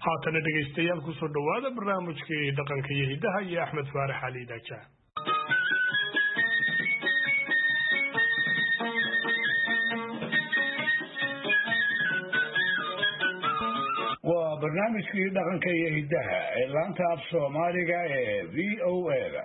haatana dhegaystayaal ku soo dhawaada barnaamijkii dhaqanka iyo hidaha iyo Axmed Faarax Ali Daja. waa barnaamijkii dhaqanka iyo hidaha ee laanta af Soomaaliga ee VOA.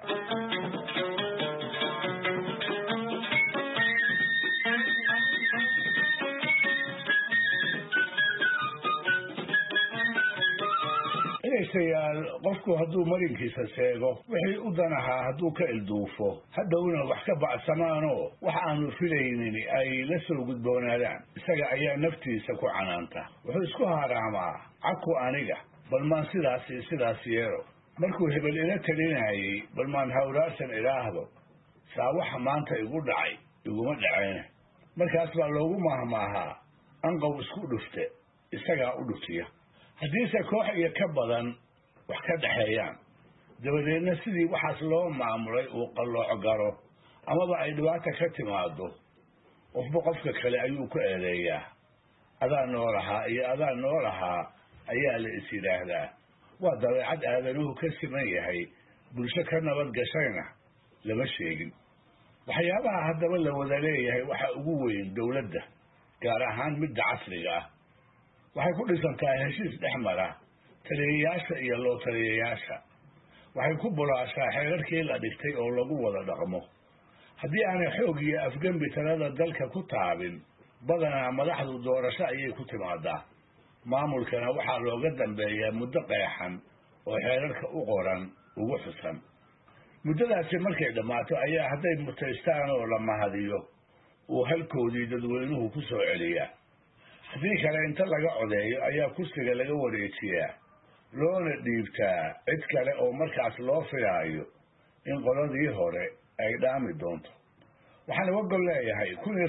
qofku hadduu marinkiisa seego wixii u danahaa hadduu ka ilduufo hadhowna wax ka bacsamaanoo wax aanu filaynin ay la soo gudboonaadaan isaga ayaa naftiisa ku canaanta wuxuu isku haraamaa caku aniga bal maan sidaas yeelo markuu hebel ila talinayay bal maan hawraarsan ilaahdo saa waxa maanta igu dhacay iguma dhacayna markaas baa loogu mahmaahaa anqow isku dhufte isagaa u dhuftiya haddiise koox iyo ka badan wax ka dhaxeeyaan dabadeedna sidii waxaas loo maamulay uu qallooco galo amaba ay dhibaata ka timaado qofba qofka kale ayuu ku eedeeyaa adaa noolahaa iyo adaa noolahaa ayaa la is yidhaahdaa waa dabeecad aadanuhu ka siman yahay bulsho ka nabad gashayna lama sheegin waxyaabaha haddaba la wada leeyahay waxa ugu weyn dowladda gaar ahaan midda casriga ah waxay ku dhisantahay heshiis dhex mara taliyayaasha iyo loo taliyayaasha waxay ku bulaashaa xeerarkii la dhigtay oo lagu wada dhaqmo haddii aanay xoog iyo afgembi talada dalka ku taabin badanaa madaxdu doorasho ayay ku timaadaa maamulkana waxaa looga dambeeyaa muddo qeexan oo xeerarka u qoran ugu xusan muddadaasi markay dhammaato ayaa hadday mutaystaan oo la mahadiyo uu halkoodii dadweynuhu ku soo celiyaa haddii kale inta laga codeeyo ayaa kursiga laga wareejiyaa loona dhiibtaa cid kale oo markaas loo filaayo in qoladii hore ay dhaami doonto waxaan uga gol leeyahay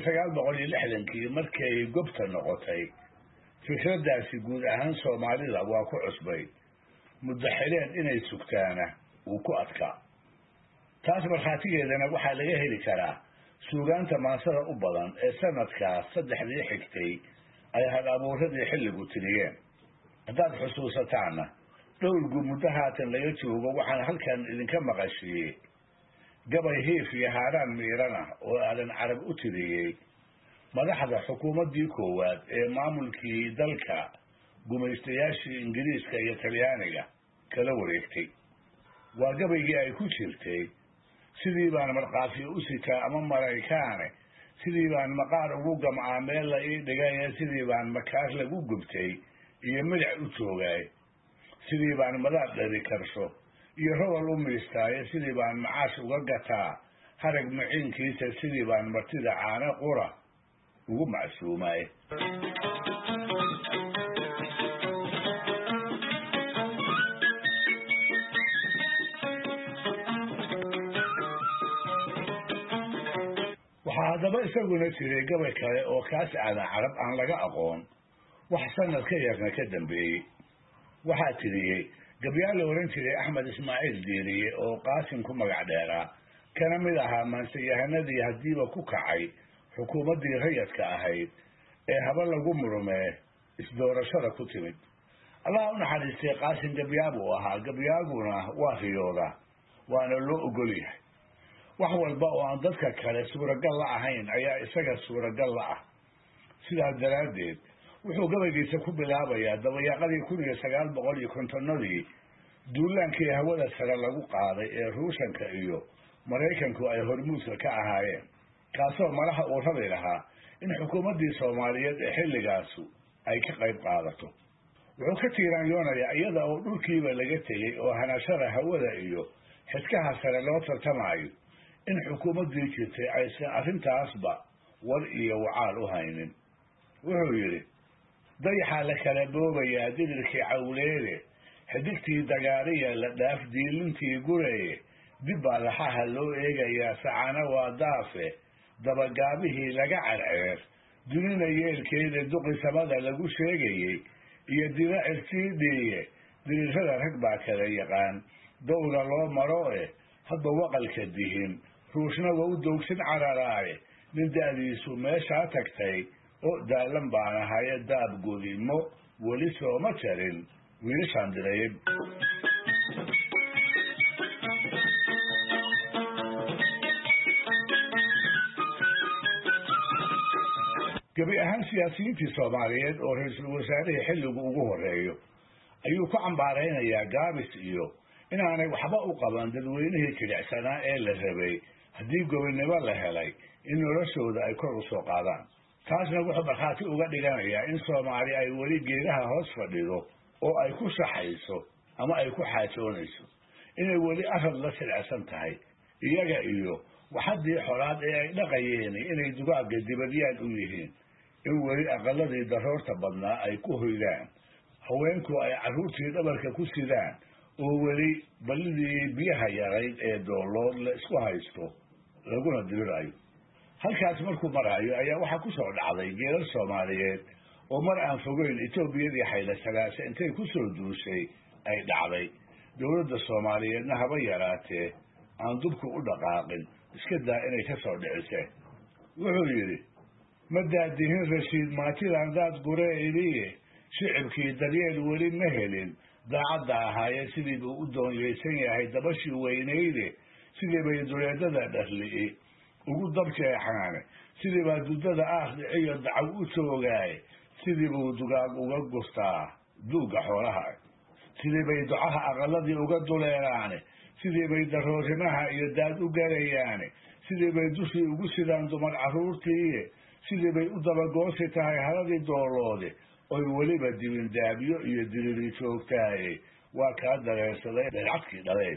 1960kii markay gobta noqotay fikraddaasi guud ahaan Soomaalida waa ku cusbay muddo xileed inay sugtaana uu ku adkaa taas markhaatigeedana waxaa laga heli karaa suugaanta maansada u badan ee sanadkaas saddexdii xigtay ay hal-abuuradii xilligu tiriyeen haddaad xusuusataanna dhowrgu muddo haatan laga joogo waxaan halkan idinka maqashiiyey gabay hiif iyo haaraan miirana oo aadan carab u tiriyey madaxda xukuumaddii koowaad ee maamulkii dalka gumaystayaashii ingiriiska iyo talyaaniga kala wareegtay waa gabaygii ay ku jirtay sidii baan markhaatiyo u sitaa ama maraykaane sidii baan maqaar ugu gamcaa meel la ii dhigay sidii baan makaar lagu gubtay iyo milic u joogay sidii baan madaad dhari karsho iyo rowal u miistaayo sidii baan macaash uga gataa harag maciinkiisa sidii baan martida caano qura ugu macsuumay waxaa haddaba isaguna jiray gabay kale oo kaas aadan carab aan laga aqoon wax sanad ka yarna ka dambeeyey waxaa tiriyey gabyaal la oran jiray Axmed Ismaaciil Diiriye oo Qaasim ku magac dheeraa kana mid ahaa maansiyahanadii hadiiba ku kacay xukuumaddii rayadka ahayd ee haba lagu murmee isdoorashada ku timid Allah u naxariistay Qaasim gabyaabu ahaa gabyaaguna waa riyooda waana loo ogol yahay wax walba oo aan dadka kale suuragal la ahayn ayaa isaga suuragal la ah sidaas daraadeed wuxuu gabaygiisa ku bilaabayaa dabayaaqadii 1950nadii duulaankii hawada sare lagu qaaday ee Ruushka iyo Mareykanku ay hormuudka ka ahaayeen kaasoo madaxa uu rabi lahaa in xukuumaddii Soomaaliyeed ee xilligaas ay ka qayb qaadato wuxuu ka tiiraanyoonayaa iyada oo dhulkiiba laga tegay oo hanashada hawada iyo xidkaha sare loo tartamayo in xukuumaddii jirtay aysan arrintaasba war iyo wacaal u haynin wuxuu yidhi dayaxa la kala boobayaa dirirkii cawleede xidigtii dagaariya la dhaaf diilintii gureeye dib baa laxaha loo eegayaa sacana waa daafe dabagaabihii laga carceer dunina yeelkeeda duqi samada lagu sheegayey iyo diracirkii dhiiye dirirrada rag baa kala yaqaan dowla loo maro hadba waqalka dihin ruushna waa u doogsin cararaaye nin da'diisu meeshaa tagtay oo daalan baan ahaye daab godimo weli sooma jarin wiilashaan diray gabi ahaan siyaasiyiintii Soomaaliyeed oo ra'iisul wasaaraha xilligu ugu horeeyo ayuu ku cambaaraynayaa gaabis iyo inaanay waxba u qaban dadweynihii jilicsanaa ee la rabay haddii gobonimo la helay in noloshooda ay kor u soo qaadaan taasna wuxuu markhaati uga dhiganayaa in Soomaali ay weli geedaha hoos fadhido oo ay ku shaxayso ama ay ku xaajoonayso inay weli arad la silcsan tahay iyaga iyo waxadii xolaad ee ay dhaqayeen inay dugaagga dibadyaan u yihiin in weli aqaladii daroorta badnaa ay ku hoydaan haweenku ay carruurtii dhabarka ku sidaan oo weli ballidii biyaha yarayd ee doolood la isku haysto laguna dirirayo halkaas markuu marayo ayaa waxaa ku soo dhacday geelal Soomaaliyeed oo mar aan fogeyn Itoobiyadii Hayle Salaase intay ku soo duushay ay dhacday dowladda Soomaaliyeedna haba yaraatee aan dubku u dhaqaaqin iska daa inay ka soo dhicisay wuxuu yidhi ma daadihin rashiid maatidan daad gureeliye shicibkii daryeel weli ma helin daacadda ahaayee sidii buu u doonyeysan yahay dabashii weynayde sidii bay duleedada dharli'i ugu dabjeexaane sidii baa duddada aakhdiciyo dacaw u toogaaye sidii buu dugaag uga gustaa duugga xoolaha sidii bay ducaha aqaladii uga duleelaane sidii bay daroorimaha iyo daad u galayaane sidii bay dushii ugu sidaan dumar carruurtiiye sidii bay u dabagoosi tahay haladii dooloode oy weliba dibindaabiyo iyo diriri joogtaaye waa kaa dareersaday daycadkii dhaleed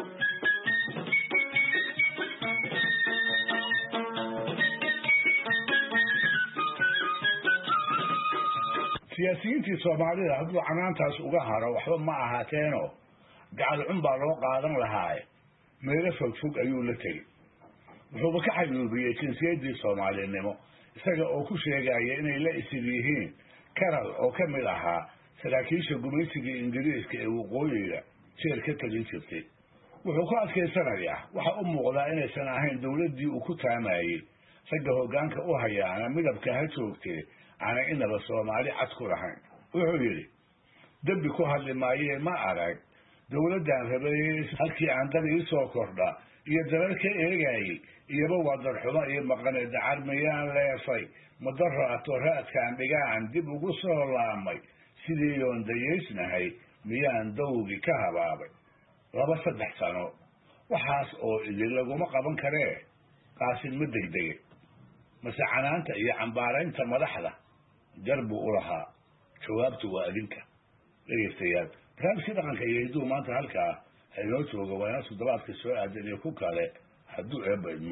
siyaasiyiintii Soomaalida hadduu canaantaas uga haro waxba ma ahaateeno gacal cun baa loo qaadan lahaaye meelo fogfog ayuu la tegey wuxuuba ka xayuubiyey jinsiyadii Soomaalinimo isaga oo ku sheegaya inay la isir yihiin karal oo ka mid ahaa saraakiisha gumaysigii Ingiriiska ee waqooyiga jeer ka talin jirtay wuxuu ku adkaysanayaa waxa u muuqdaa inaysan ahayn dowladdii uu ku taamayey ragga hoggaanka u hayaana midabka ha joogtee aanay inaba Soomaali cad ku lahayn wuxuu yidhi dembi ku hadli maayee ma arag dowladdan rabayey halkii aan dad ii soo kordha iyo darar ka eegayey iyoba waa darxumo iyo maqane dacar miyaan leefay madaraato raadkaan dhigaan dib ugu soo laamay sidii yoon dayeysnahay miyaan dawgi ka habaabay 2-3 sano waxaas oo idin laguma qaban karee qaasin ma degdege mase canaanta iyo cambaaraynta madaxda garbu u lahaa jawaabtu waa adinka dhegeystayaal barnaamijkii dhaqanka iyo hidduu maanta halkaa haynoo jooga waa inaa toddobaadka soo aadan iyo ku kale hadduu eebba idmo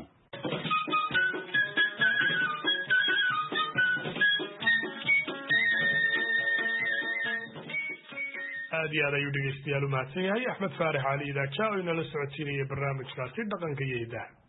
aad iyo aad ayuu dhegeystayaal u mahadsan yahay Axmed Faarax Cali Idaaja oo inala socodsiinaya barnaamijkaasi dhaqanka iyo hidaha